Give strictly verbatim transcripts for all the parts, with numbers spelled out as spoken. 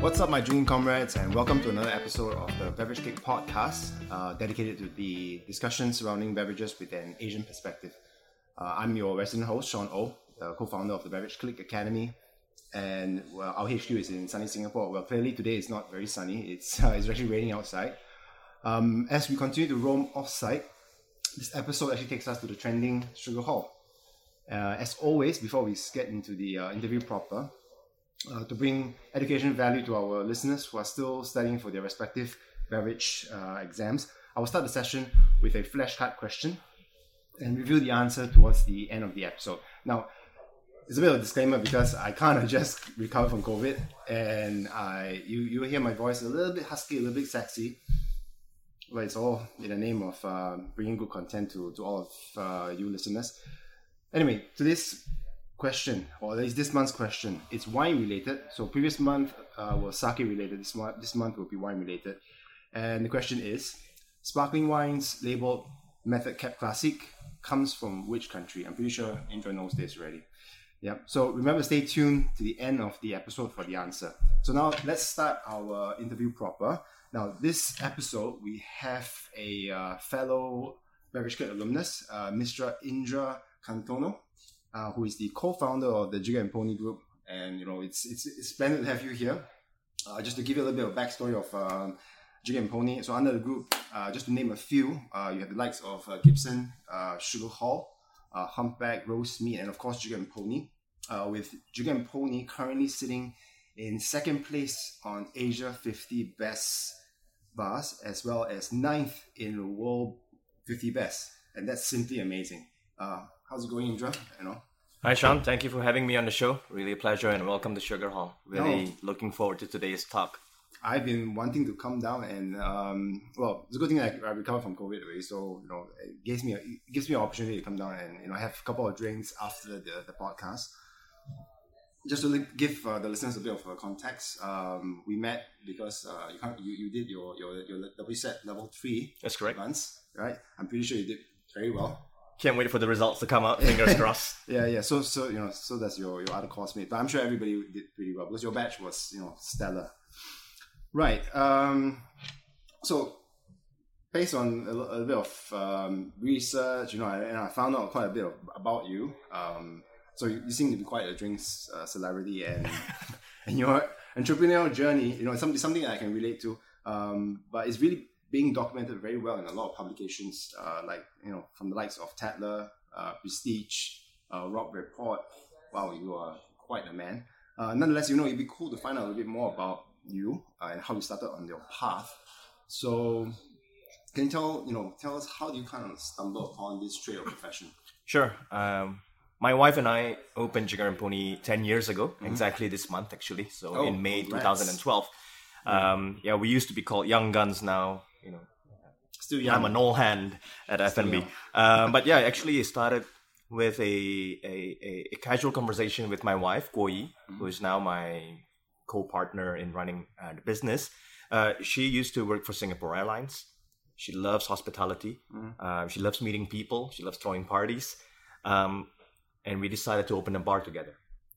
What's up, my drinking comrades, and welcome to another episode of the Beverage Kick podcast, uh, dedicated to the discussion surrounding beverages with an Asian perspective. Uh, I'm your resident host, Sean Oh, the co-founder of the Beverage Click Academy, and well, our H Q is in sunny Singapore. Well, clearly today is not very sunny. It's uh, it's actually raining outside. Um, as we continue to roam off-site, this episode actually takes us to the trending Sugar Hall. Uh, as always, before we get into the uh, interview proper, Uh, to bring education value to our listeners who are still studying for their respective beverage uh, exams, I will start the session with a flashcard question and reveal the answer towards the end of the episode. Now, it's a bit of a disclaimer because I kind of just recovered from COVID, and I you you hear my voice a little bit husky, a little bit sexy, but it's all in the name of uh, bringing good content to, to all of uh, you listeners. Anyway, to this question, or at least this month's question, it's wine related. So previous month uh, was sake related. This month, this month will be wine related. And the question is, sparkling wines labeled Method Cap Classic comes from which country? I'm pretty sure Indra knows this already. Yeah. So remember, stay tuned to the end of the episode for the answer. So now let's start our interview proper. Now this episode we have a uh, fellow Beverage Club alumnus, uh, Mister Indra Kantono. Uh, who is the co-founder of the Jigger and Pony Group, and you know it's it's, it's splendid to have you here. Uh, just to give you a little bit of backstory of um, Jigger and Pony. So under the group, uh, just to name a few, uh, you have the likes of uh, Gibson, uh, Sugar Hall, uh, Humpback, Roast Meat, and of course Jigger and Pony. Uh, with Jigger and Pony currently sitting in second place on Asia fifty Best Bars, as well as ninth in the World fifty Best, and that's simply amazing. Uh, How's it going, Indra? You know. Hi, Sean. Thank you for having me on the show. Really a pleasure, and welcome to Sugar Hall. Really no. looking forward to today's talk. I've been wanting to come down, and um, well, it's a good thing I, I recovered from COVID already. So you know, it gives me a, it gives me an opportunity to come down and you know have a couple of drinks after the, the podcast. Just to give uh, the listeners a bit of uh, context, um, we met because uh, you, can't, you you did your your your W S E T level three. That's correct. Once, right? I'm pretty sure you did very well. Can't wait for the results to come out. Fingers crossed. yeah, yeah. So, so you know, so does your your other classmate. But I'm sure everybody did pretty well because your batch was, you know, stellar. Right. Um. So, based on a, a bit of um, research, you know, and I found out quite a bit of, about you. Um. So you, you seem to be quite a drinks uh, celebrity, and and your entrepreneurial journey, you know, it's something something that I can relate to. Um. But it's really being documented very well in a lot of publications, uh, like, you know, from the likes of Tatler, uh, Prestige, uh, Rock Report. Wow, you are quite a man. Uh, nonetheless, you know, it'd be cool to find out a little bit more about you uh, and how you started on your path. So, can you tell, you know, tell us how do you kind of stumble upon this trade or profession? Sure. Um, my wife and I opened Jigger and Pony ten years ago, mm-hmm. exactly this month actually. So oh, in May congrats. twenty twelve. Um, yeah, we used to be called Young Guns now. You know, still young. I'm an old hand at F and B. Um, but yeah, actually, it started with a, a, a casual conversation with my wife, Guo Yi, mm-hmm. who is now my co-partner in running uh, the business. Uh, she used to work for Singapore Airlines. She loves hospitality. Mm-hmm. Uh, she loves meeting people. She loves throwing parties. Um, and we decided to open a bar together.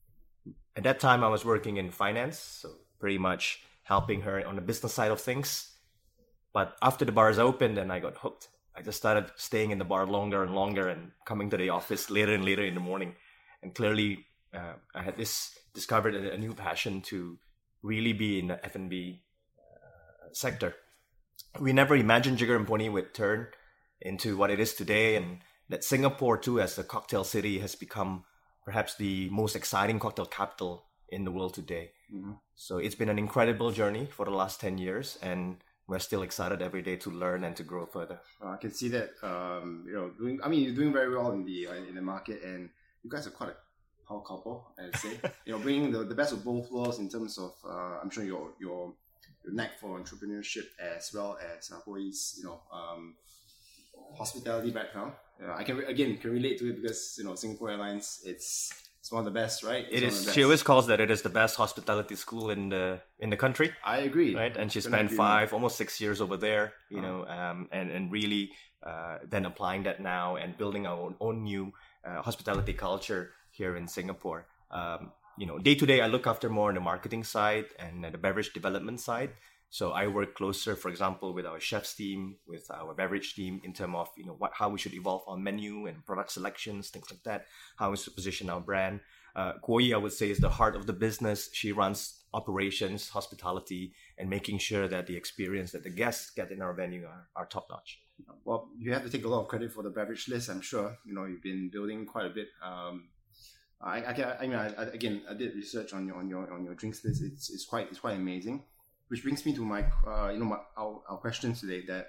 At that time, I was working in finance, so pretty much helping her on the business side of things. But after the bars opened, and I got hooked. I just started staying in the bar longer and longer and coming to the office later and later in the morning. And clearly, uh, I had this discovered a, a new passion to really be in the F and B uh, sector. We never imagined Jigger and Pony would turn into what it is today, and that Singapore too, as a cocktail city, has become perhaps the most exciting cocktail capital in the world today. Mm-hmm. So it's been an incredible journey for the last ten years, and we're still excited every day to learn and to grow further. Uh, I can see that. Um, you know, doing. I mean, you're doing very well in the uh, in the market, and you guys are quite a power couple, I'd say. you know, bringing the, the best of both worlds in terms of. Uh, I'm sure your your your knack for entrepreneurship as well as uh, Hui's, you know, um, hospitality background. Uh, I can again can relate to it because you know Singapore Airlines. It's It's one of the best, right? It's it is. She always calls that it is the best hospitality school in the in the country. I agree. Right, and she spent five, more. almost six years over there. You uh-huh. know, um, and and really uh, then applying that now and building our own, own new uh, hospitality culture here in Singapore. Um, you know, day to day, I look after more on the marketing side and the beverage development side. So I work closer, for example, with our chefs team, with our beverage team in terms of, you know, what how we should evolve our menu and product selections, things like that, how we should position our brand. Uh, Kuo Yi, I would say, is the heart of the business. She runs operations, hospitality, and making sure that the experience that the guests get in our venue are, are top-notch. Well, you have to take a lot of credit for the beverage list, I'm sure. You know, you've been building quite a bit. Um, I, I, I mean, I, I, again, I did research on your on your on your drinks list. It's it's quite it's quite amazing. Which brings me to my, uh, you know, my, our, our question today. That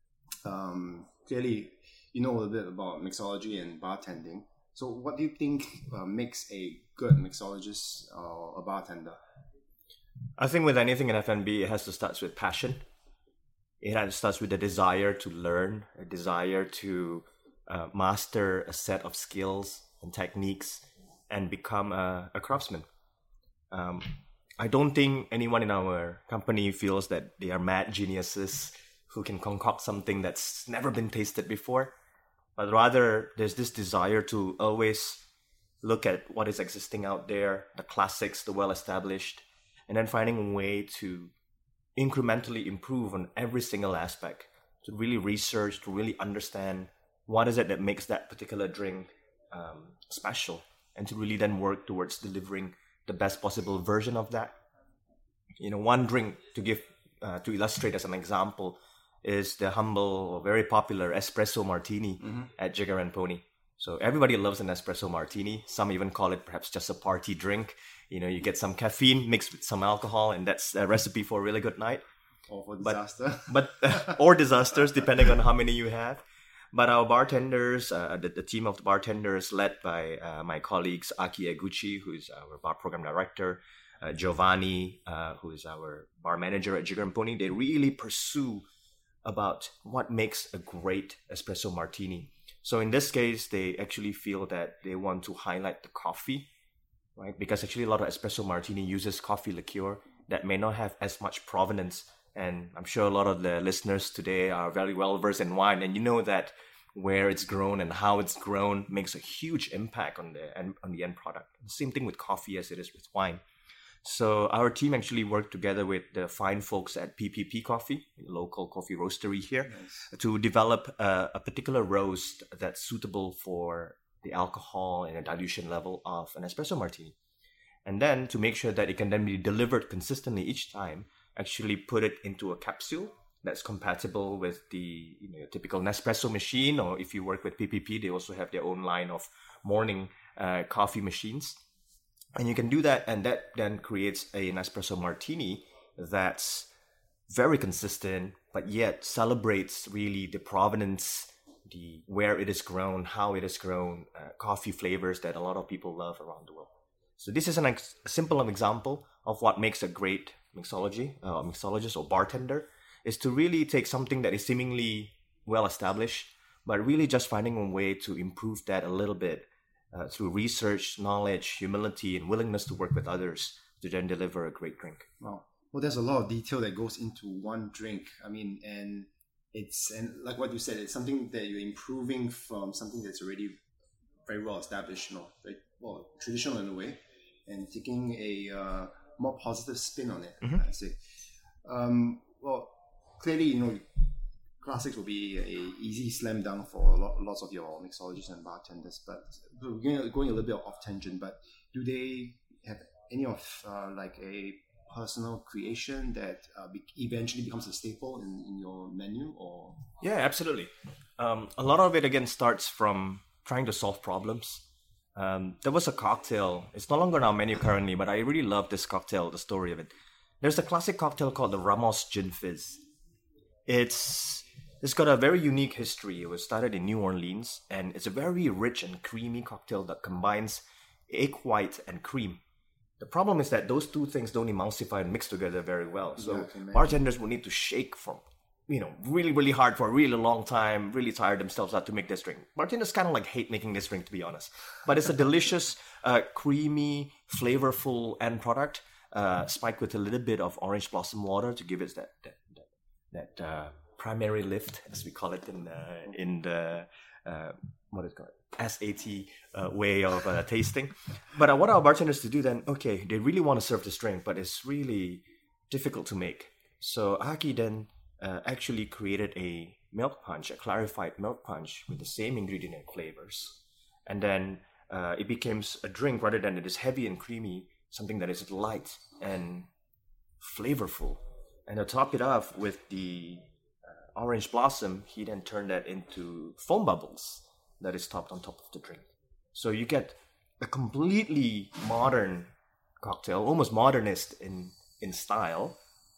um, clearly, you know a little bit about mixology and bartending. So, what do you think uh, makes a good mixologist or a bartender? I think with anything in F and B, it has to start with passion. It has to start with a desire to learn, a desire to uh, master a set of skills and techniques and become a, a craftsman. Um, I don't think anyone in our company feels that they are mad geniuses who can concoct something that's never been tasted before. But rather, there's this desire to always look at what is existing out there, the classics, the well-established, and then finding a way to incrementally improve on every single aspect, to really research, to really understand what is it that makes that particular drink um, special, and to really then work towards delivering the best possible version of that. You know, one drink to give, uh, to illustrate as an example, is the humble, very popular espresso martini mm-hmm. at Jigger and Pony. So everybody loves an espresso martini. Some even call it perhaps just a party drink. You know, you get some caffeine mixed with some alcohol, and that's a recipe for a really good night. Or for disaster. But, but or disasters, depending on how many you have. But our bartenders, uh, the, the team of the bartenders led by uh, my colleagues, Aki Eguchi, who is our bar program director, uh, Giovanni, uh, who is our bar manager at Jigger and Pony, they really pursue about what makes a great espresso martini. So in this case, they actually feel that they want to highlight the coffee, right? Because actually a lot of espresso martini uses coffee liqueur that may not have as much provenance. And I'm sure a lot of the listeners today are very well versed in wine, and you know that where it's grown and how it's grown makes a huge impact on the end, on the end product. Same thing with coffee as it is with wine. So our team actually worked together with the fine folks at P P P Coffee, a local coffee roastery here, nice. to develop a, a particular roast that's suitable for the alcohol and the dilution level of an espresso martini. And then to make sure that it can then be delivered consistently each time, actually put it into a capsule that's compatible with the you know, typical Nespresso machine, or if you work with P P P, they also have their own line of morning uh, coffee machines. And you can do that, and that then creates a Nespresso martini that's very consistent, but yet celebrates really the provenance, the where it is grown, how it is grown, uh, coffee flavors that a lot of people love around the world. So this is an ex- a simple example of what makes a great mixology, uh, mixologist or bartender, is to really take something that is seemingly well established, but really just finding a way to improve that a little bit uh, through research, knowledge, humility, and willingness to work with others to then deliver a great drink. Wow. Well, there's a lot of detail that goes into one drink. I mean, and it's, and like what you said, it's something that you're improving from something that's already very well established, you know, very well traditional in a way, and taking a uh, more positive spin on it, mm-hmm. I say. Um, well, clearly, you know, classics will be a easy slam dunk for a lot, lots of your mixologists and bartenders. But we're going, going a little bit off tangent. But do they have any of uh, like a personal creation that uh, be- eventually becomes a staple in, in your menu? Or yeah, absolutely. Um, a lot of it again starts from trying to solve problems. Um, there was a cocktail. It's no longer on our menu currently, but I really love this cocktail, the story of it. There's a classic cocktail called the Ramos Gin Fizz. It's it's got a very unique history. It was started in New Orleans, and it's a very rich and creamy cocktail that combines egg white and cream. The problem is that those two things don't emulsify and mix together very well. So yeah, bartenders will need to shake from, you know, really, really hard for a really long time, really tire themselves out to make this drink. Bartenders kind of like hate making this drink, to be honest. But it's a delicious, uh, creamy, flavorful end product, uh, spiked with a little bit of orange blossom water to give it that that that, that uh, primary lift, as we call it in uh, in the uh, what is it called S A T uh, way of uh, tasting. But uh, what our bartenders to do then? Okay, they really want to serve this drink, but it's really difficult to make. So Aki then uh, actually created a milk punch, a clarified milk punch with the same ingredient and flavors, and then uh, it becomes a drink rather than it is heavy and creamy, something that is light and flavorful. And to top it off with the uh, orange blossom, he then turned that into foam bubbles that is topped on top of the drink. So you get a completely modern cocktail, almost modernist in, in style,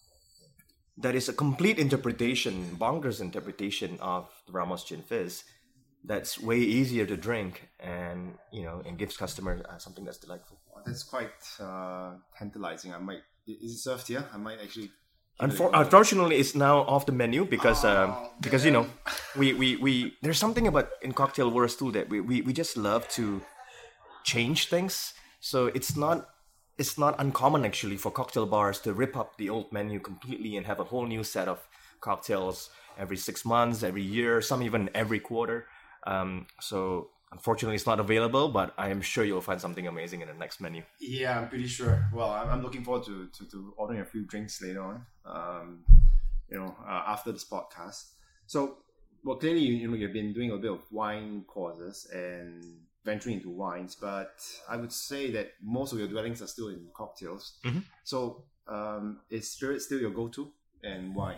that is a complete interpretation, bonkers interpretation of the Ramos Gin Fizz. That's way easier to drink, and you know, and gives customers uh, something that's delightful. That's quite uh, tantalizing. I might is it served here? I might actually. Unfor- unfortunately, it's now off the menu because oh, um, because you know, we, we, we there's something about in cocktail world too that we, we, we just love to change things. So it's not it's not uncommon actually for cocktail bars to rip up the old menu completely and have a whole new set of cocktails every six months, every year, some even every quarter. Um, so unfortunately, it's not available, but I am sure you'll find something amazing in the next menu. Yeah, I'm pretty sure. Well, I'm, I'm looking forward to, to, to ordering a few drinks later on. Um, you know, uh, after this podcast. So, well, clearly, you, you know, you've been doing a bit of wine courses and venturing into wines, but I would say that most of your dwellings are still in cocktails. Mm-hmm. So, um, is spirit still your go-to, and why?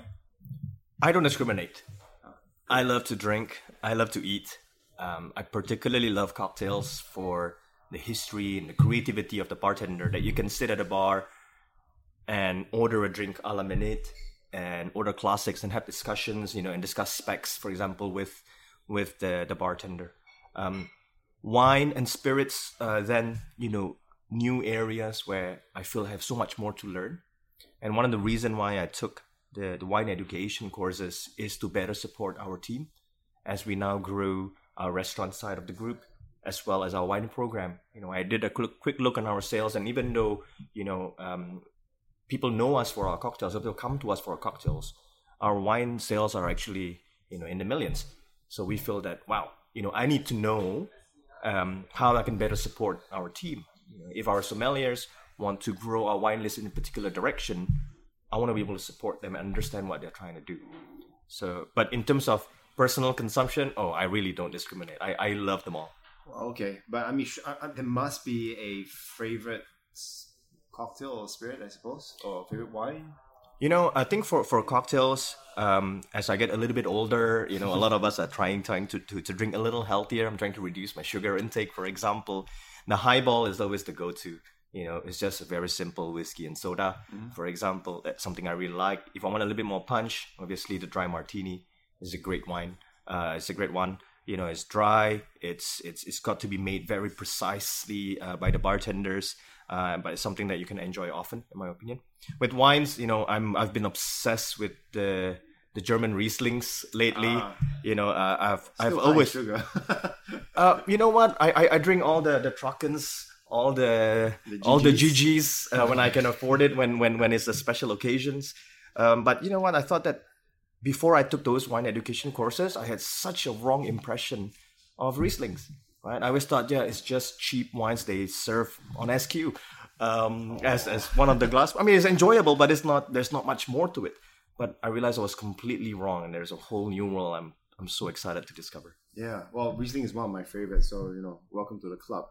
I don't discriminate. I love to drink. I love to eat. Um, I particularly love cocktails for the history and the creativity of the bartender, that you can sit at a bar and order a drink a la minute and order classics and have discussions, you know, and discuss specs, for example, with with the, the bartender. Um, wine and spirits, uh, then, you know, new areas where I feel I have so much more to learn. And one of the reasons why I took the, the wine education courses is to better support our team as we now grew our restaurant side of the group, as well as our wine program. You know, I did a quick, quick look on our sales, and even though, you know, um, people know us for our cocktails, or they'll come to us for our cocktails, our wine sales are actually, you know, in the millions. So we feel that, wow, you know, I need to know um, how I can better support our team. You know, if our sommeliers want to grow our wine list in a particular direction, I want to be able to support them and understand what they're trying to do. So, but in terms of personal consumption, oh, I really don't discriminate. I, I love them all. Okay, but I mean, sh- uh, there must be a favorite cocktail or spirit, I suppose, or favorite wine. You know, I think for, for cocktails, um, as I get a little bit older, you know, a lot of us are trying trying to, to, to drink a little healthier. I'm trying to reduce my sugar intake, for example. The highball is always the go-to. You know, it's just a very simple whiskey and soda, mm-hmm. for example. That's something I really like. If I want a little bit more punch, obviously the dry martini is a great wine. Uh, it's a great one. You know, it's dry. It's it's it's got to be made very precisely uh, by the bartenders. Uh, but it's something that you can enjoy often, in my opinion. With wines, you know, I'm I've been obsessed with the the German Rieslings lately. Ah, you know, uh, I've I've always sugar. uh, you know what? I, I I drink all the the Trockens, all the, the all the G Gs uh, when I can afford it, when when when it's a special occasions. Um, but you know what? I thought that before I took those wine education courses, I had such a wrong impression of Rieslings. Right? I always thought, yeah, it's just cheap wines they serve on S Q um, as as one of the glass. I mean, it's enjoyable, but it's not. There's not much more to it. But I realized I was completely wrong, and there's a whole new world I'm I'm so excited to discover. Yeah, well, Riesling is one of my favorites, so you know, welcome to the club.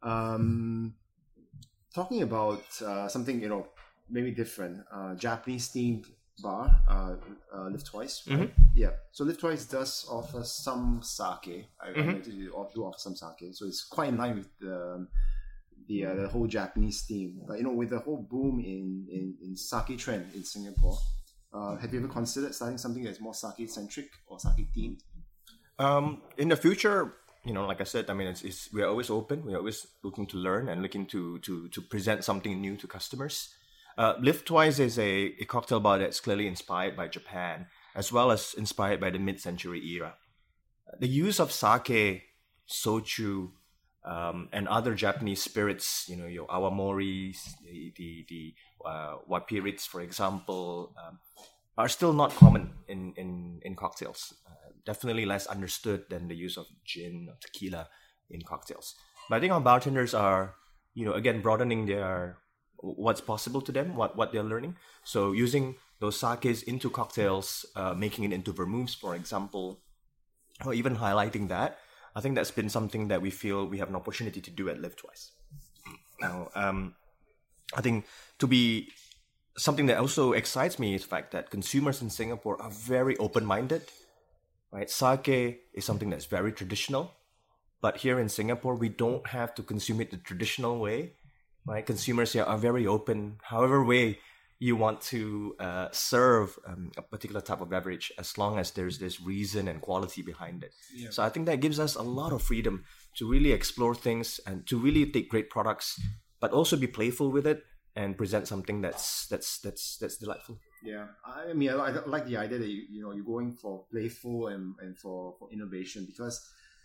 Um, talking about uh, something you know maybe different, uh, Japanese themed bar, uh, uh, Live Twice, right? Mm-hmm. Yeah. So Live Twice does offer some sake. I, mm-hmm. I noticed you do offer some sake, so it's quite in line with the the, uh, the whole Japanese theme. But you know, with the whole boom in in, in sake trend in Singapore, uh, have you ever considered starting something that's more sake centric or sake themed? Um, in the future, you know, like I said, I mean, it's, it's we're always open. We're always looking to learn and looking to to to present something new to customers. Uh, Live Twice is a, a cocktail bar that's clearly inspired by Japan, as well as inspired by the mid-century era. The use of sake, soju, um, and other Japanese spirits, you know, your awamoris, the the, the uh, wapirits, for example, um, are still not common in, in, cocktails. Uh, definitely less understood than the use of gin or tequila in cocktails. But I think our bartenders are, you know, again, broadening their what's possible to them, what, what they're learning. So using those sakes into cocktails, uh, making it into vermouths, for example, or even highlighting that, I think that's been something that we feel we have an opportunity to do at Live Twice. Now, um, I think to be something that also excites me is the fact that consumers in Singapore are very open-minded, right? Sake is something that's very traditional, but here in Singapore, we don't have to consume it the traditional way, right? Consumers here are very open, however way you want to uh, serve um, a particular type of beverage, as long as there's this reason and quality behind it. Yeah. So I think that gives us a lot of freedom to really explore things and to really take great products, but also be playful with it and present something that's that's that's that's delightful. Yeah, I mean, I, I like the idea that you you know you're going for playful and, and for, for innovation, because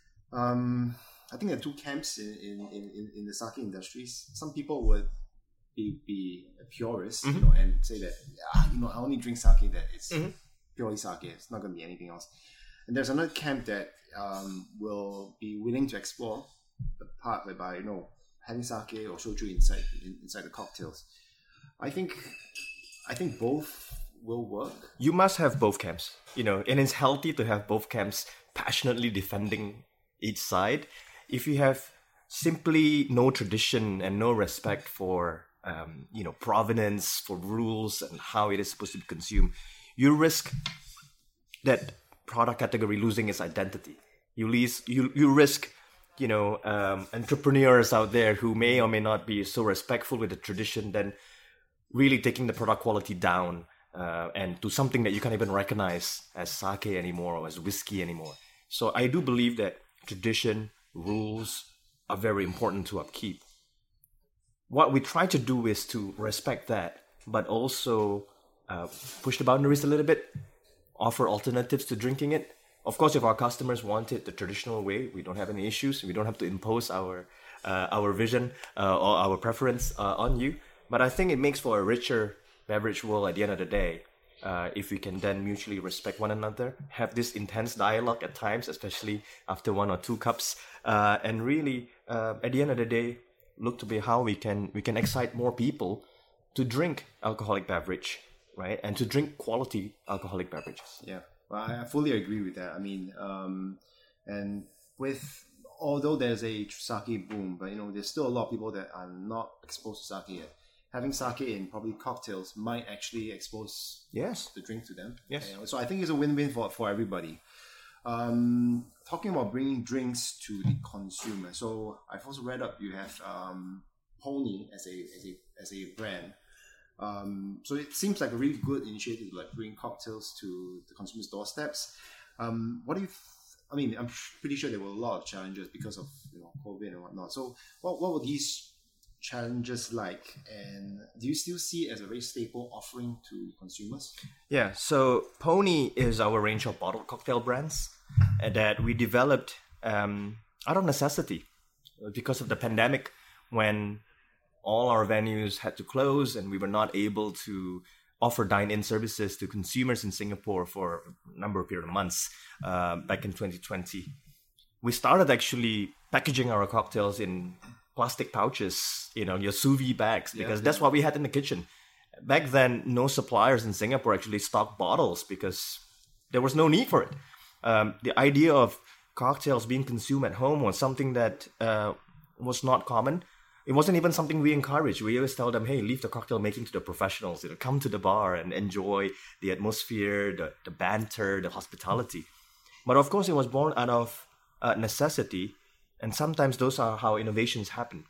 um, I think there are two camps in in, in, in the sake industries. Some people would be be a purist, mm-hmm. you know, and say that ah, you know I only drink sake that is mm-hmm. purely sake. It's not going to be anything else. And there's another camp that um, will be willing to explore the part whereby you know having sake or shochu inside in, inside the cocktails. I think I think both will work. You must have both camps, you know, and it's healthy to have both camps passionately defending each side. If you have simply no tradition and no respect for um, you know provenance, for rules and how it is supposed to be consumed, you risk that product category losing its identity. You lose, you you risk, you know, um, entrepreneurs out there who may or may not be so respectful with the tradition, then really taking the product quality down uh, and to something that you can't even recognize as sake anymore or as whiskey anymore. So I do believe that tradition, rules are very important to upkeep. What we try to do is to respect that, but also uh, push the boundaries a little bit, offer alternatives to drinking it. Of course, if our customers want it the traditional way, we don't have any issues. We don't have to impose our uh, our vision uh, or our preference uh, on you. But I think it makes for a richer beverage world at the end of the day uh, if we can then mutually respect one another, have this intense dialogue at times, especially after one or two cups, uh, and really, uh, at the end of the day, look to be how we can we can excite more people to drink alcoholic beverage, right? And to drink quality alcoholic beverages. Yeah. Well, I fully agree with that. I mean, um, and with although there's a sake boom, but you know, there's still a lot of people that are not exposed to sake yet. Having sake in probably cocktails might actually expose yes. the drink to them. Yes. You know, so I think it's a win-win for for everybody. Um, talking about bringing drinks to the consumer. So I've also read up you have um, Pony as a as a as a brand. Um, so it seems like a really good initiative to like bring cocktails to the consumer's doorsteps. Um, what do you? Th- I mean, I'm pretty sure there were a lot of challenges because of you know COVID and whatnot. So what what were these challenges like, and do you still see it as a very staple offering to consumers? Yeah, so Pony is our range of bottled cocktail brands that we developed um, out of necessity because of the pandemic, when all our venues had to close and we were not able to offer dine-in services to consumers in Singapore for a number of period of months uh, back in twenty twenty. We started actually packaging our cocktails in plastic pouches, you know, your sous vide bags, because yeah, that's yeah. what we had in the kitchen. Back then, no suppliers in Singapore actually stocked bottles because there was no need for it. Um, the idea of cocktails being consumed at home was something that uh, was not common. It wasn't even something we encouraged. We always tell them, hey, leave the cocktail making to the professionals. You know, come to the bar and enjoy the atmosphere, the, the banter, the hospitality. But of course, it was born out of uh, necessity. And sometimes those are how innovations happen.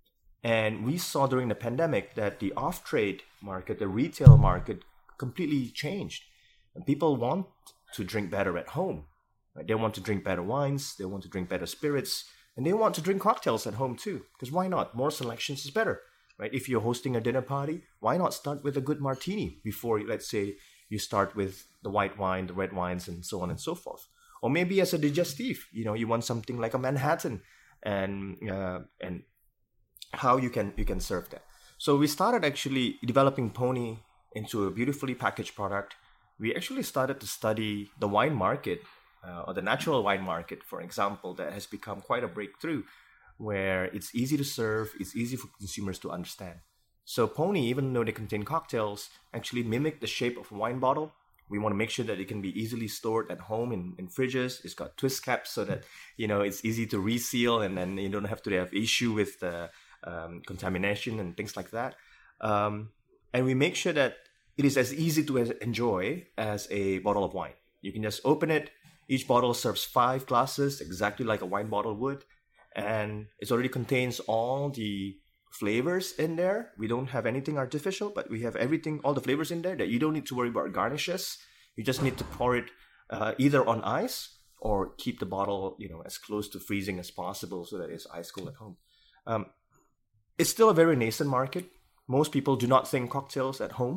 And we saw during the pandemic that the off-trade market, the retail market, completely changed. And people want to drink better at home. Right? They want to drink better wines. They want to drink better spirits. And they want to drink cocktails at home too. Because why not? More selections is better. Right? If you're hosting a dinner party, why not start with a good martini before, let's say, you start with the white wine, the red wines, and so on and so forth. Or maybe as a digestif, you know, you want something like a Manhattan, and uh, and how you can you can serve that. So we started actually developing Pony into a beautifully packaged product. we actually started to study the wine market, uh, or the natural wine market, for example, that has become quite a breakthrough, where it's easy to serve, it's easy for consumers to understand. So Pony, even though they contain cocktails, actually mimic the shape of a wine bottle. We want to make sure that it can be easily stored at home in, in fridges. It's got twist caps so that, you know, it's easy to reseal, and then you don't have to have issue with the um, contamination and things like that. Um, and we make sure that it is as easy to enjoy as a bottle of wine. You can just open it. Each bottle serves five glasses, exactly like a wine bottle would. And it already contains all the flavors in there. We don't have anything artificial, but we have everything, all the flavors in there that you don't need to worry about garnishes. You just need to pour it uh, either on ice or keep the bottle, you know, as close to freezing as possible so that it's ice cold at home. Um, it's still a very nascent market. Most people do not think cocktails at home.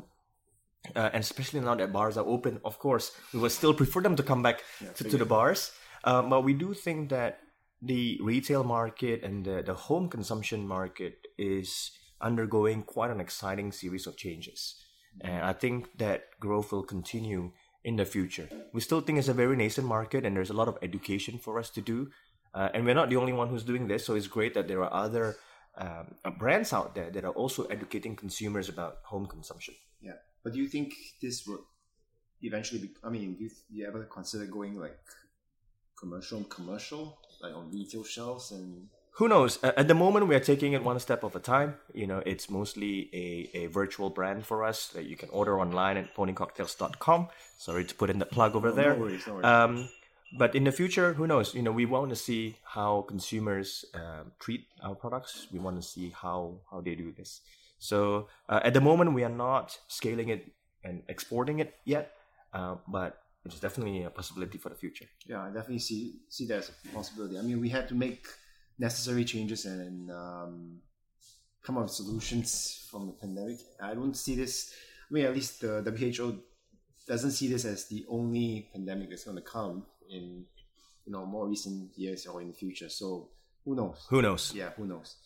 Uh, and especially now that bars are open, of course, we would still prefer them to come back yeah, to, to the bars. Um, but we do think that the retail market and the, the home consumption market is undergoing quite an exciting series of changes. And I think that growth will continue in the future. We still think it's a very nascent market, and there's a lot of education for us to do. Uh, and we're not the only one who's doing this, so it's great that there are other um, brands out there that are also educating consumers about home consumption. Yeah, but do you think this would eventually be, I mean, do you, do you ever consider going like commercial commercial? Like on retail shelves? And who knows? At the moment, we are taking it one step at a time. You know, it's mostly a, a virtual brand for us that you can order online at pony cocktails dot com. Sorry to put in the plug over oh, there. No worries, no worries. Um, but in the future, who knows? You know, we want to see how consumers uh, treat our products. We want to see how, how they do this. So uh, at the moment, we are not scaling it and exporting it yet, uh, but it's definitely a possibility for the future. Yeah, I definitely see see that as a possibility. I mean, we had to make necessary changes and um, come up with solutions from the pandemic. I don't see this, I mean, at least the W H O doesn't see this as the only pandemic that's going to come in, you know, more recent years or in the future. So who knows? Who knows? Yeah, who knows?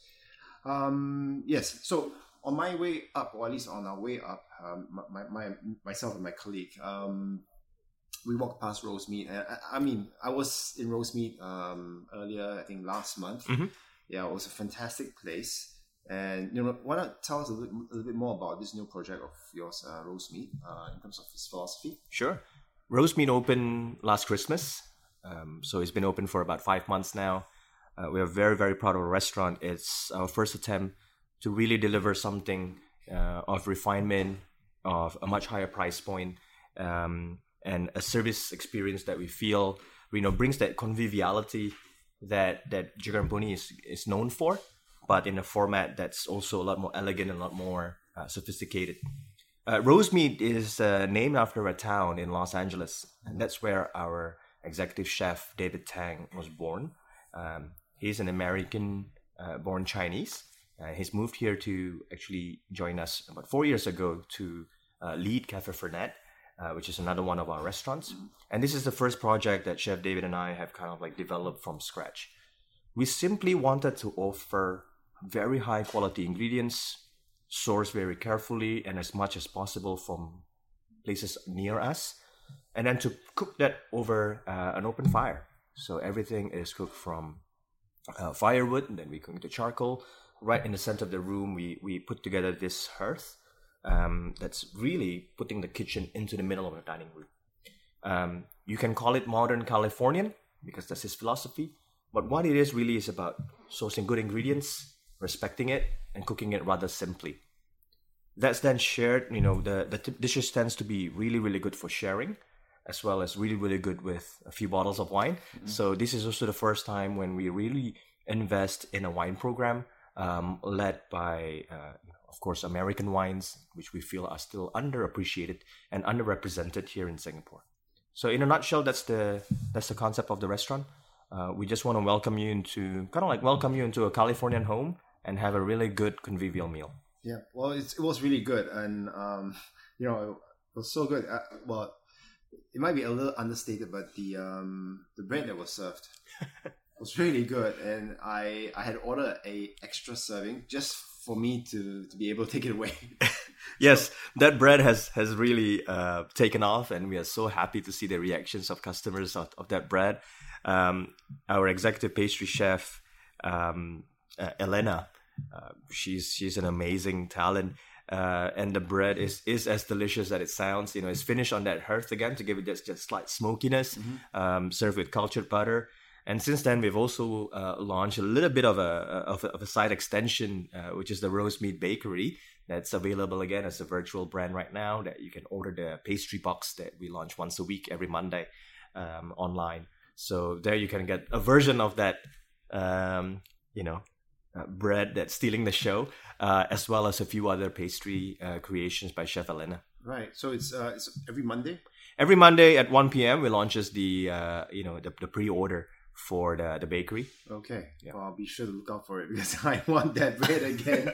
Um, yes, so on my way up, or at least on our way up, um, my, my, myself and my colleague, um, we walked past Rosemead. I, I mean, I was in Rosemead um, earlier, I think last month. Mm-hmm. Yeah, it was a fantastic place. And, you know, why not tell us a little, a little bit more about this new project of yours, uh, Rosemead, uh, in terms of its philosophy? Sure. Rosemead opened last Christmas. Um, so it's been open for about five months now. Uh, we are very, very proud of our restaurant. It's our first attempt to really deliver something uh, of refinement, of a much higher price point, um, and a service experience that we feel, you know, brings that conviviality that that Jigger and Pony is, is known for, but in a format that's also a lot more elegant and a lot more uh, sophisticated. Uh, Rosemead is uh, named after a town in Los Angeles, and that's where our executive chef, David Tang, was born. Um, he's an American-born uh, Chinese. Uh, he's moved here to actually join us about four years ago to uh, lead Cafe Fernet, Uh, which is another one of our restaurants. And this is the first project that Chef David and I have kind of like developed from scratch. We simply wanted to offer very high quality ingredients, sourced very carefully and as much as possible from places near us, and then to cook that over uh, an open fire. So everything is cooked from uh, firewood, and then we cook the charcoal. Right in the center of the room, we, we put together this hearth. Um, that's really putting the kitchen into the middle of the dining room. Um, you can call it modern Californian because that's his philosophy. But what it is really is about sourcing good ingredients, respecting it, and cooking it rather simply. That's then shared, you know, the, the t- dishes tends to be really, really good for sharing, as well as really, really good with a few bottles of wine. Mm-hmm. So this is also the first time when we really invest in a wine program um, led by... Uh, Of course, American wines, which we feel are still underappreciated and underrepresented here in Singapore. So, in a nutshell, that's the that's the concept of the restaurant. Uh, we just want to welcome you into kind of like welcome you into a Californian home and have a really good convivial meal. Yeah, well, it's, it was really good, and um, you know, it was so good. Uh, well, it might be a little understated, but the um, the bread that was served was really good, and I I had ordered a extra serving just for me to, to be able to take it away. Yes, that bread has has really uh, taken off, and we are so happy to see the reactions of customers of, of that bread. Um, our executive pastry chef, um, uh, Elena, uh, she's she's an amazing talent, uh, and the bread is is as delicious as it sounds. You know, it's finished on that hearth again to give it just just slight smokiness. Mm-hmm. Um, served with cultured butter. And since then, we've also uh, launched a little bit of a of a, of a side extension, uh, which is the Rosemead Bakery. That's available again as a virtual brand right now. That you can order the pastry box that we launch once a week, every Monday, um, online. So there you can get a version of that, um, you know, uh, bread that's stealing the show, uh, as well as a few other pastry uh, creations by Chef Elena. Right. So it's uh, it's every Monday. Every Monday at one p.m. we launches the uh, you know the, the pre-order for the, the bakery. Okay. Yeah. Well, I'll be sure to look out for it because I want that bread again.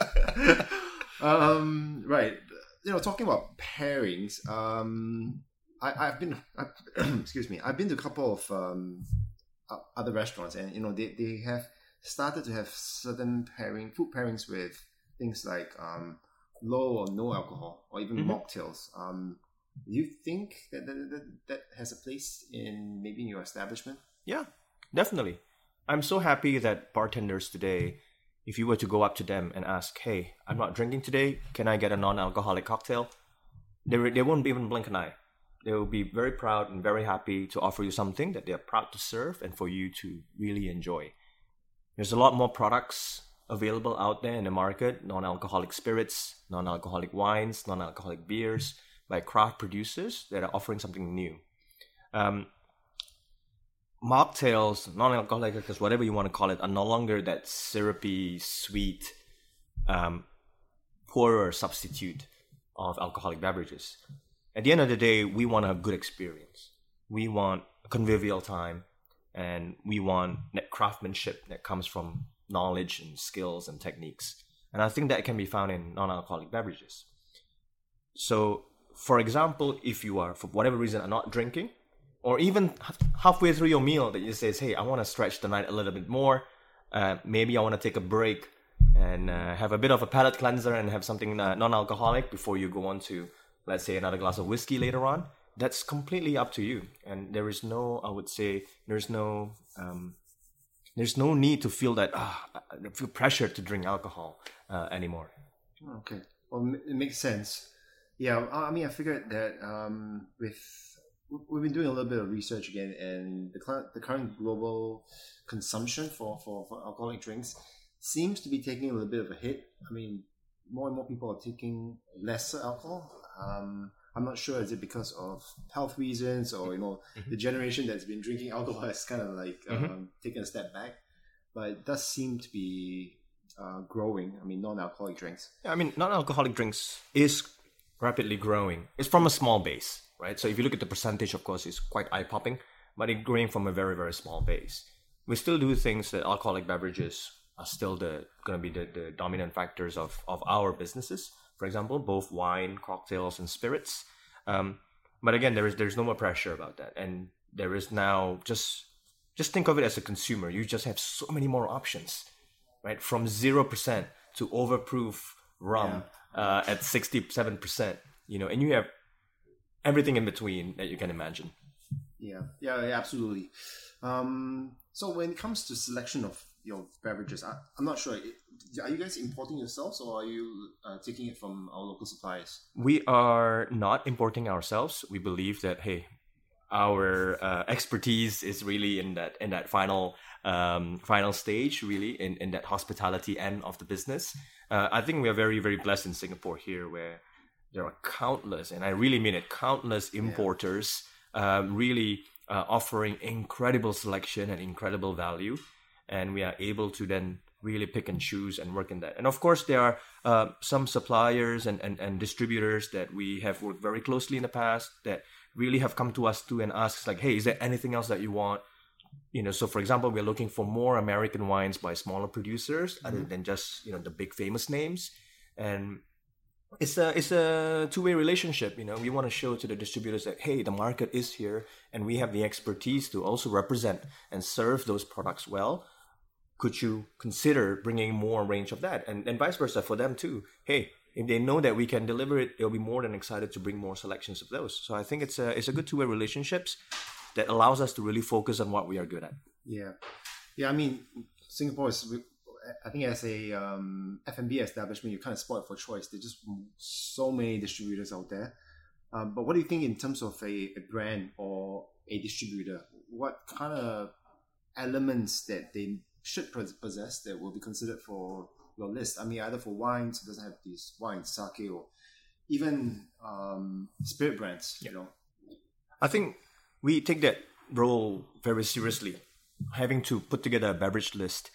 um, right. You know, talking about pairings, um, I, I've been, I've, excuse me, I've been to a couple of um, other restaurants, and you know, they, they have started to have certain pairing, food pairings with things like um, low or no alcohol, or even mm-hmm. mocktails. Um, do you think that that, that that has a place in maybe in your establishment? Yeah. Definitely. I'm so happy that bartenders today, if you were to go up to them and ask, hey, I'm not drinking today, can I get a non-alcoholic cocktail? They, they won't even blink an eye. They will be very proud and very happy to offer you something that they're proud to serve and for you to really enjoy. There's a lot more products available out there in the market, non-alcoholic spirits, non-alcoholic wines, non-alcoholic beers by craft producers that are offering something new. Um, Mocktails, non-alcoholic, because whatever you want to call it, are no longer that syrupy, sweet, um, poorer substitute of alcoholic beverages. At the end of the day, we want a good experience. We want a convivial time, and we want that craftsmanship that comes from knowledge and skills and techniques. And I think that can be found in non-alcoholic beverages. So, for example, if you are, for whatever reason, are not drinking, or even halfway through your meal that you say, hey, I want to stretch the night a little bit more. Uh, maybe I want to take a break and uh, have a bit of a palate cleanser and have something uh, non-alcoholic before you go on to, let's say, another glass of whiskey later on. That's completely up to you. And there is no, I would say, there's no, um, there's no need to feel that, ah, I feel pressure to drink alcohol uh, anymore. Okay. Well, it makes sense. Yeah, I mean, I figured that um, with... We've been doing a little bit of research again, and the current, the current global consumption for, for, for alcoholic drinks seems to be taking a little bit of a hit. I mean, more and more people are taking lesser alcohol. Um, I'm not sure, is it because of health reasons or, you know, mm-hmm. the generation that's been drinking alcohol has kind of like um, mm-hmm. taken a step back. But it does seem to be uh, growing. I mean, non-alcoholic drinks. Yeah, I mean, non-alcoholic drinks is rapidly growing. It's from a small base. Right, so if you look at the percentage, of course, it's quite eye-popping, but it's growing from a very, very small base. We still do things that alcoholic beverages are still the going to be the, the dominant factors of, of our businesses. For example, both wine, cocktails, and spirits. Um, but again, there is there's no more pressure about that, and there is now just just think of it as a consumer. You just have so many more options, right? From zero percent to overproof rum yeah. uh, at sixty-seven percent. You know, and you have everything in between that you can imagine. Yeah, yeah, yeah absolutely. Um, so when it comes to selection of your beverages, I, I'm not sure. Are you guys importing yourselves, or are you uh, taking it from our local suppliers? We are not importing ourselves. We believe that, hey, our uh, expertise is really in that in that final um, final stage, really in, in that hospitality end of the business. Uh, I think we are very, very blessed in Singapore here, where there are countless, and I really mean it, countless importers yeah. um, really uh, offering incredible selection and incredible value. And we are able to then really pick and choose and work in that. And of course, there are uh, some suppliers and, and, and distributors that we have worked very closely in the past that really have come to us too and asked like, hey, is there anything else that you want? You know, so for example, we're looking for more American wines by smaller producers mm-hmm. other than just, you know, the big famous names. And It's a it's a two-way relationship, you know. We want to show to the distributors that, hey, the market is here and we have the expertise to also represent and serve those products well. could you consider bringing more range of that? And, and vice versa for them too. Hey, if they know that we can deliver it, they'll be more than excited to bring more selections of those. So I think it's a, it's a good two-way relationships that allows us to really focus on what we are good at. Yeah. Yeah, I mean, Singapore is, I think as a um, F and B establishment, you're kind of spoiled for choice. There's just so many distributors out there. Um, but what do you think in terms of a, a brand or a distributor? What kind of elements that they should possess that will be considered for your list? I mean, either for wines, it doesn't have these wines, sake, or even um, spirit brands, you know? I think we take that role very seriously. Having to put together a beverage list,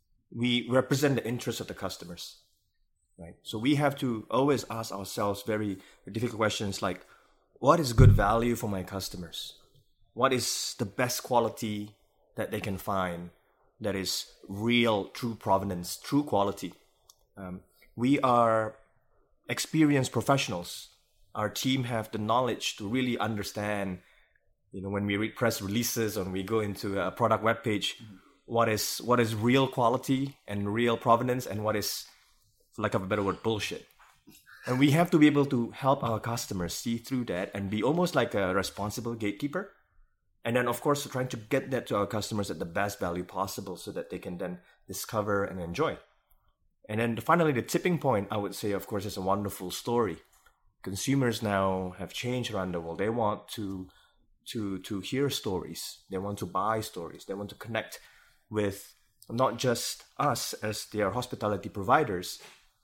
we represent the interests of the customers, right? So we have to always ask ourselves very difficult questions like, what is good value for my customers? What is the best quality that they can find that is real, true provenance, true quality? Um, we are experienced professionals. Our team have the knowledge to really understand, you know, when we read press releases or when we go into a product webpage, mm-hmm. what is what is real quality and real provenance and what is, for lack of a better word, bullshit. And we have to be able to help our customers see through that and be almost like a responsible gatekeeper. And then, of course, trying to get that to our customers at the best value possible so that they can then discover and enjoy. And then finally, the tipping point, I would say, of course, is a wonderful story. Consumers now have changed around the world. They want to to to hear stories. They want to buy stories. They want to connect with not just us as their hospitality providers,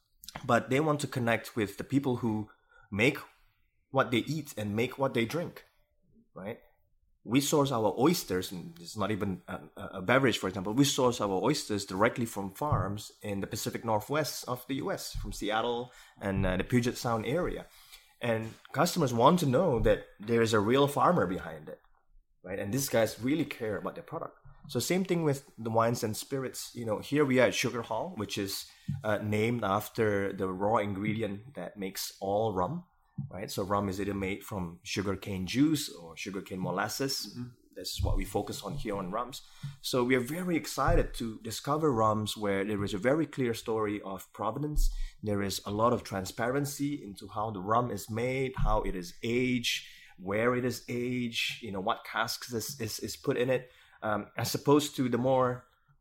but they want to connect with the people who make what they eat and make what they drink, right? We source our oysters, and it's not even a, a beverage, for example. We source our oysters directly from farms in the Pacific Northwest of the U S, from Seattle and uh, the Puget Sound area. And customers want to know that there is a real farmer behind it, right? And these guys really care about their product. So same thing with the wines and spirits. You know, here we are at Sugar Hall, which is uh, named after the raw ingredient that makes all rum, right? So rum is either made from sugarcane juice or sugarcane molasses. Mm-hmm. This is what we focus on here on rums. So we are very excited to discover rums where there is a very clear story of provenance. There is a lot of transparency into how the rum is made, how it is aged, where it is aged, you know, what casks is, is, is put in it. Um, as opposed to the more,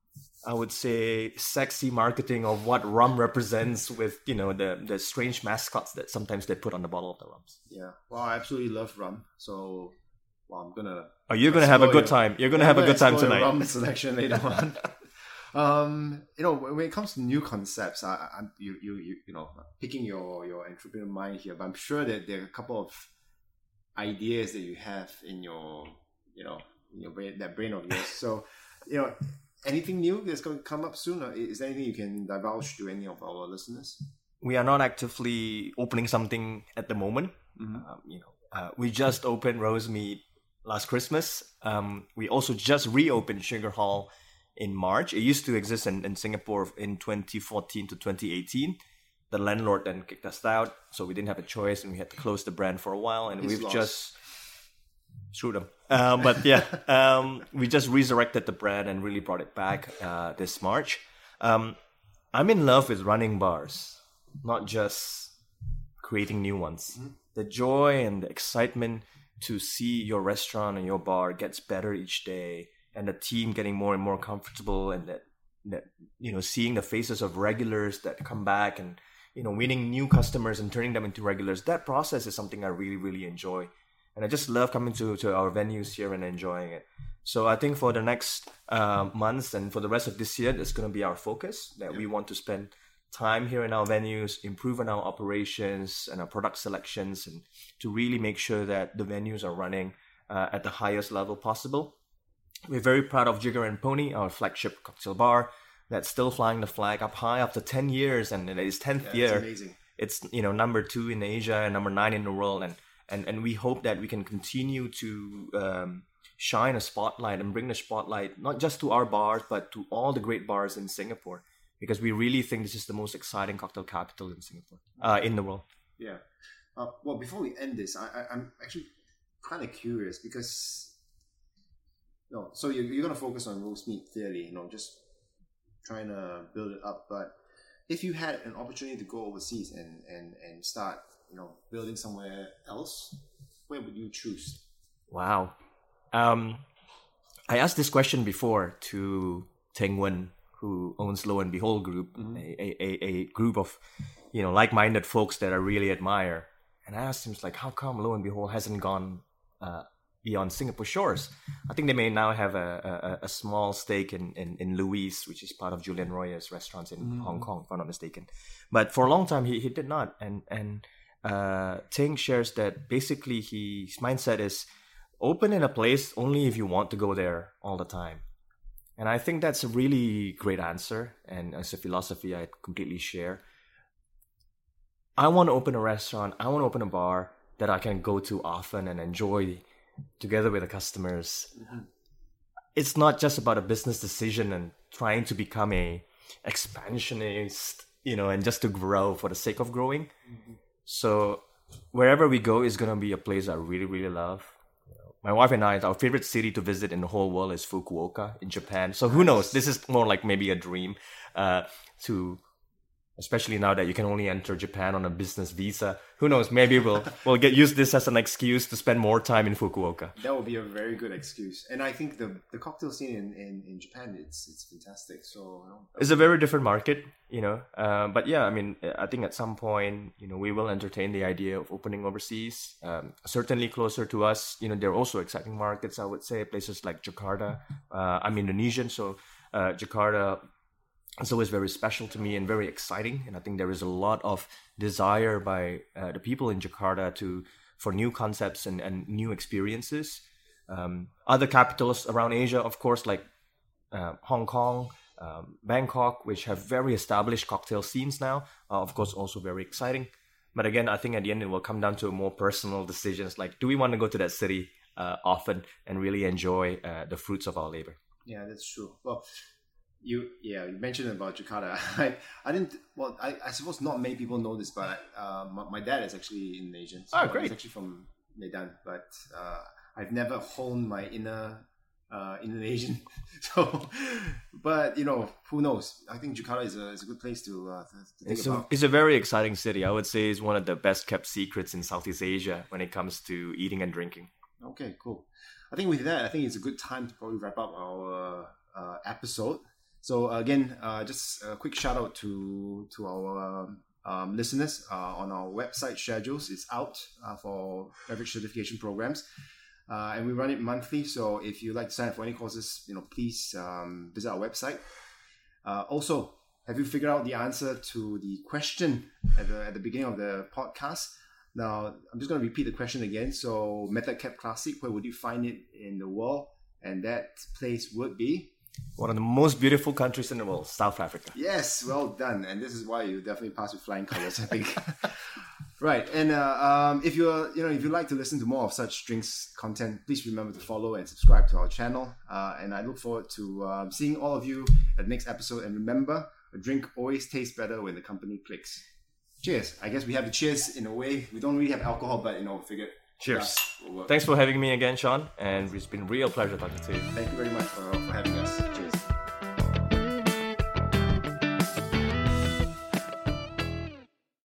I would say, sexy marketing of what rum represents with, you know, the, the strange mascots that sometimes they put on the bottle of the rums. Yeah. Well, I absolutely love rum. So, well, I'm going to... Oh, you're going to have a good time. You're going to have a good time tonight. Rum selection later on. um, you know, when it comes to new concepts, I, I, you, you, you, you know, picking your, your entrepreneurial mind here, but I'm sure that there are a couple of ideas that you have in your, you know, your brain, that brain of yours. So, you know, anything new that's going to come up soon? Or is there anything you can divulge to any of our listeners? We are not actively opening something at the moment. Mm-hmm. Um, you know, uh, we just opened Rosemead last Christmas. Um, we also just reopened Sugar Hall in March. It used to exist in, in Singapore in twenty fourteen to twenty eighteen. The landlord then kicked us out, so we didn't have a choice, and we had to close the brand for a while. And He's we've lost. just screwed them. Um, but yeah, um, we just resurrected the brand and really brought it back uh, this March. Um, I'm in love with running bars, not just creating new ones. Mm-hmm. The joy and the excitement to see your restaurant and your bar gets better each day, and the team getting more and more comfortable, and that that you know, seeing the faces of regulars that come back, and you know, winning new customers and turning them into regulars. That process is something I really, really enjoy. And I just love coming to, to our venues here and enjoying it. So I think for the next uh, months and for the rest of this year, that's going to be our focus, that yeah. we want to spend time here in our venues, improve on our operations and our product selections, and to really make sure that the venues are running uh, at the highest level possible. We're very proud of Jigger and Pony, our flagship cocktail bar, that's still flying the flag up high after ten years, and it is tenth yeah, year. It's amazing. It's, you know, number two in Asia and number nine in the world, and And and we hope that we can continue to um, shine a spotlight and bring the spotlight not just to our bars, but to all the great bars in Singapore, because we really think this is the most exciting cocktail capital in Singapore, uh, in the world. Yeah. Uh, well, before we end this, I, I, I'm actually kind of curious because, you know, so you're, you're going to focus on Rosemead clearly, you know, just trying to build it up. But if you had an opportunity to go overseas and, and, and start, you know, building somewhere else, where would you choose? Wow. Um, I asked this question before to Teng Wen, who owns Lo and Behold Group, mm-hmm. a, a, a group of, you know, like-minded folks that I really admire. And I asked him, like, how come Lo and Behold hasn't gone uh, beyond Singapore shores? I think they may now have a, a, a small stake in, in, in Louis, which is part of Julian Royer's restaurants in mm-hmm. Hong Kong, if I'm not mistaken. But for a long time, he, he did not. And and uh, Teng shares that basically he, his mindset is open in a place only if you want to go there all the time. And I think that's a really great answer. And as a philosophy, I completely share. I want to open a restaurant, I want to open a bar that I can go to often and enjoy together with the customers. Mm-hmm. It's not just about a business decision and trying to become a expansionist, you know, and just to grow for the sake of growing. Mm-hmm. So wherever we go is going to be a place I really, really love. My wife and I, our favorite city to visit in the whole world is Fukuoka in Japan. So who knows? This is more like maybe a dream uh, to... especially now that you can only enter Japan on a business visa. Who knows? Maybe we'll we'll get use this as an excuse to spend more time in Fukuoka. That would be a very good excuse. And I think the, the cocktail scene in, in, in Japan, it's it's fantastic. So you know, it's a very different market, you know. Uh, but yeah, I mean, I think at some point, you know, we will entertain the idea of opening overseas. Um, certainly closer to us, you know, there are also exciting markets. I would say places like Jakarta. Uh, I'm Indonesian, so uh, Jakarta. It's always very special to me and very exciting. And I think there is a lot of desire by uh, the people in Jakarta to for new concepts and, and new experiences. Um, other capitals around Asia, of course, like uh, Hong Kong, um, Bangkok, which have very established cocktail scenes now, are of course also very exciting. But again, I think at the end it will come down to more personal decisions. Like, do we want to go to that city uh, often and really enjoy uh, the fruits of our labor? Yeah, that's true. Well, You yeah you mentioned about Jakarta. I I didn't well I, I suppose not many people know this, but uh, my, my dad is actually Indonesian. So oh, great! He's actually from Medan, but uh, I've never honed my inner uh, Indonesian. So, but you know, who knows? I think Jakarta is a is a good place to, uh, to, to think it's about. A, it's a very exciting city. I would say it's one of the best kept secrets in Southeast Asia when it comes to eating and drinking. Okay, cool. I think with that, I think it's a good time to probably wrap up our uh, episode. So again, uh, just a quick shout out to to our um, listeners uh, on our website schedules. It's out uh, for beverage certification programs, uh, and we run it monthly. So if you'd like to sign up for any courses, you know, please um, visit our website. Uh, also, have you figured out the answer to the question at the at the beginning of the podcast? Now, I'm just going to repeat the question again. So, Method Cap Classic, where would you find it in the world? And that place would be one of the most beautiful countries in the world, South Africa. Yes, well done. And this is why you definitely pass with flying colors, I think. Right. And uh, um, if you're, you know, if you'd like to listen to more of such drinks content, please remember to follow and subscribe to our channel. Uh, and I look forward to um, seeing all of you at the next episode. And remember, a drink always tastes better when the company clicks. Cheers. I guess we have the cheers in a way. We don't really have alcohol, but, you know, figured. Cheers. Thanks for having me again, Sean. And it's been a real pleasure talking to you. Thank you very much for